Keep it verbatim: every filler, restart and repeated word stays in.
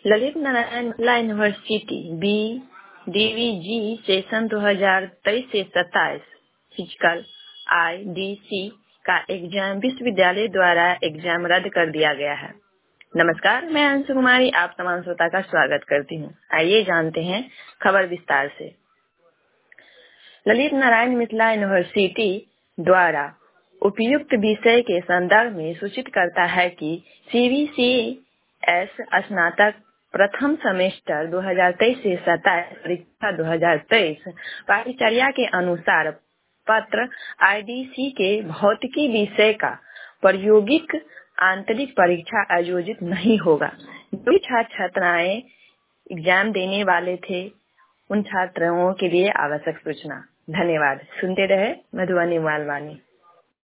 Lalit Narayan Mithila university B डीवीजी session दो हज़ार तेईस से सत्ताईस फिजिकल आईडीसी का एग्जाम विश्वविद्यालय द्वारा एग्जाम रद्द कर दिया गया है। नमस्कार, मैं अंशु कुमारी आप तमाम श्रोता का स्वागत करती हूँ। आइए जानते हैं खबर विस्तार से। ललित नारायण मिथिला यूनिवर्सिटी द्वारा उपयुक्त विषय के संदर्भ में सूचित करता है कि सीबीसीएस स्नातक प्रथम सेमेस्टर दो हज़ार तेईस से सत्ताईस परीक्षा दो हज़ार तेईस पाठ्यचर्या के अनुसार पत्र आईडीसी के भौतिकी विषय का प्रायोगिक आंतरिक परीक्षा आयोजित नहीं होगा। जो छात्र छात्राएं एग्जाम देने वाले थे उन छात्रों के लिए आवश्यक सूचना। धन्यवाद। सुनते रहे मधुबनी मालवानी।